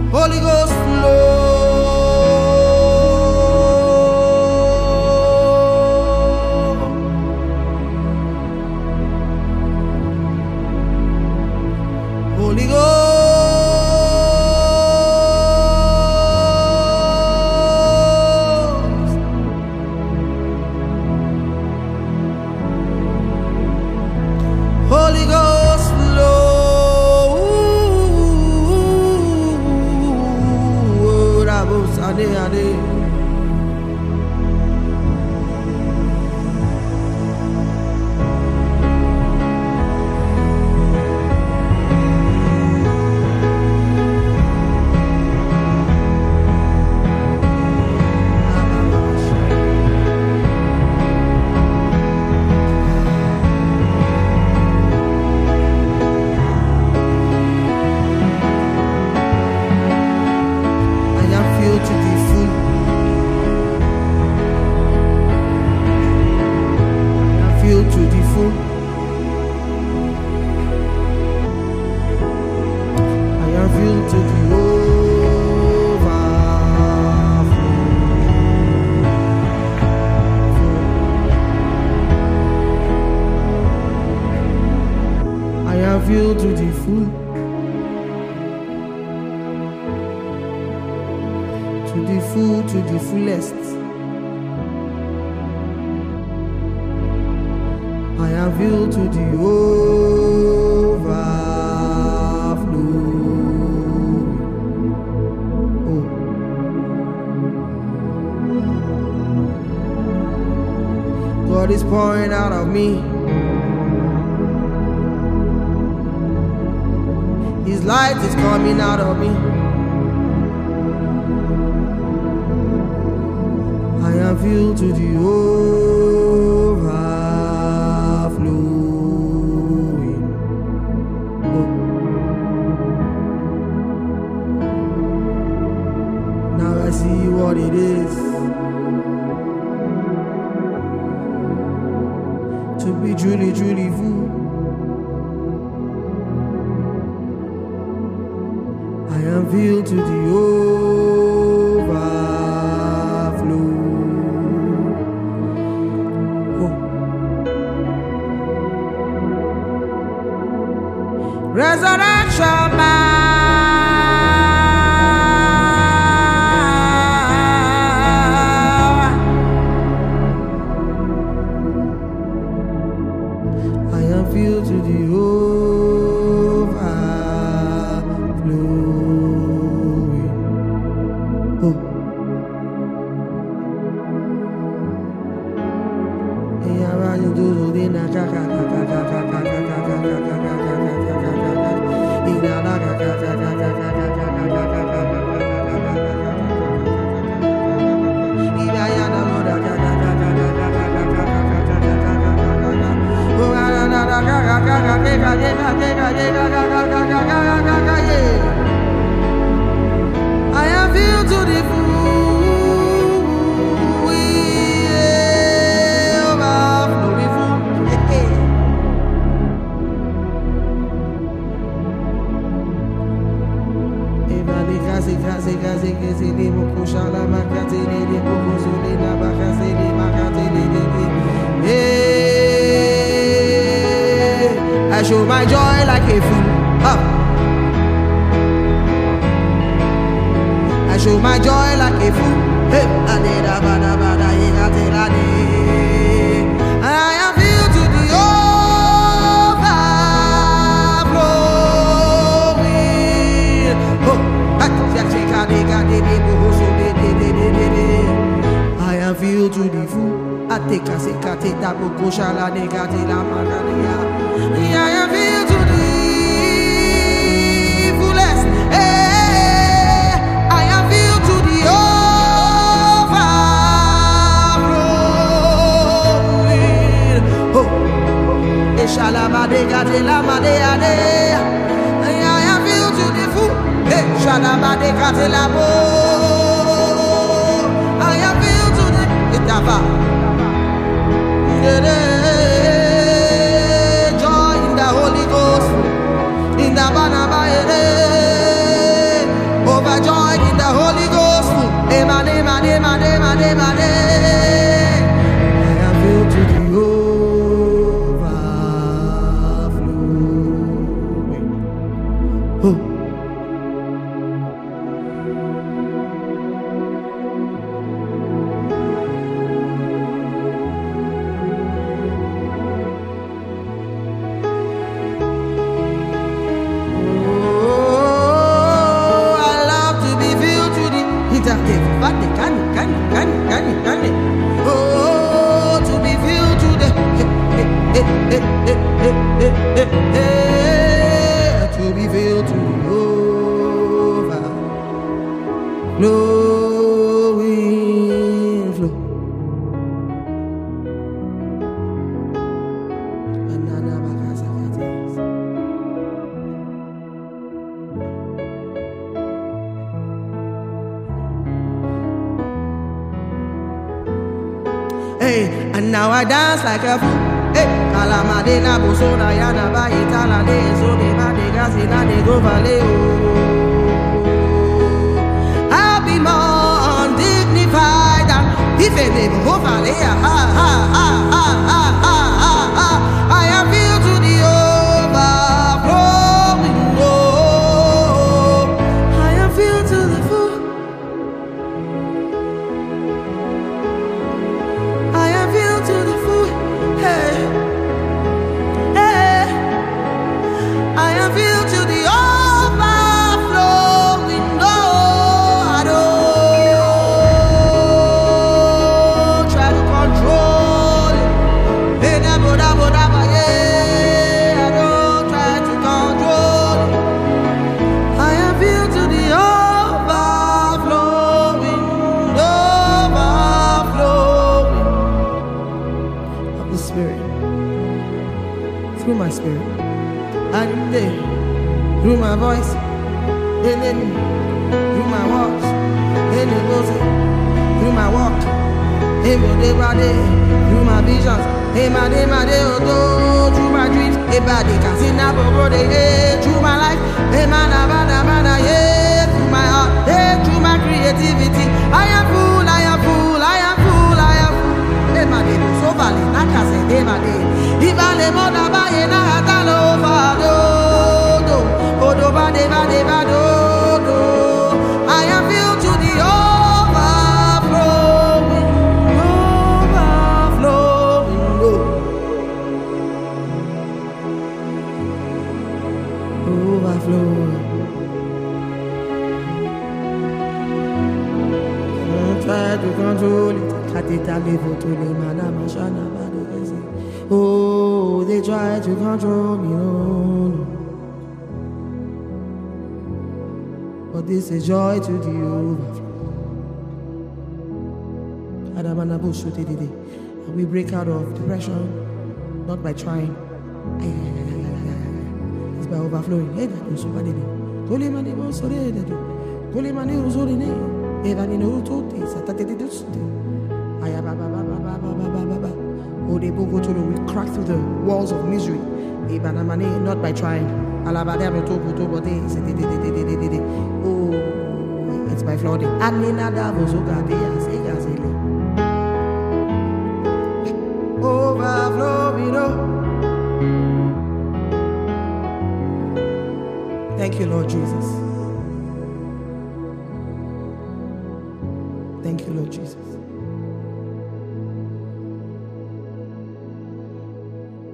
Holy Ghost flow. Holy Ghost. Holy Ghost flow. Rabos ade ade. Filled to the full, to the full, to the fullest. I am filled to the overflow. Oh. God is pouring out of me. His light is coming out of me. I am filled to the overflowing. Oh. Now I see what it is to be truly, truly full. I am filled to the overflow. Oh. Resurrection man. I am filled to the I am filled to the full. I show my joy like a fool. I show my joy like a fool. Hey, I am filled to the overflowing. I am filled to the full. I take a secate tapo koshala negati la magalia. I am filled to the fullest. I am filled to the overflowing. Oh, eshalabade gati la madeade. I am filled to the full. Eshalabade gati la bo. I am filled to the itava. Joy in the Holy Ghost, in the Banaba, overjoyed. Emane, mane, mane, mane, mane. I am filled to the overflowing. Oh. Oh, to be filled to the to be filled to the overflowing flow. Hey, and now I dance like a fool. Hey, Kalamadena, Bosona, Yana, Baitala, so de Madegasina, de go valley. I'll be more undignified if they go valley. Ha, ha, ha, ha, ha, ha, ha, ha. I am filled to the overflowing. Oh, I am filled to the full. To the food, hey, hey. I am filled to the overflowing. No, I don't try to control it. Hey, yeah, I don't try to control it. I am filled to the overflowing, Spirit, through my spirit, and then through my voice, and then through my walks, and then through my walk, through my visions, through my dreams, through my life, through my heart, through my creativity. I am full, I am full, I am full, I am full. So valley, not as a day by day. If I lay more than by a night, I'll overdo. Odo bade bade bado. I am filled to the overflowing, overflowing, overflowing. Try to control it. Oh, they try to control me, no. But this is joy to the overflow. And we break out of depression, not by trying. It's by overflowing. We crack through the walls of misery, not by trying. Oh, it's by flooding. Overflowing. Thank you, Lord Jesus. Thank you, Lord Jesus.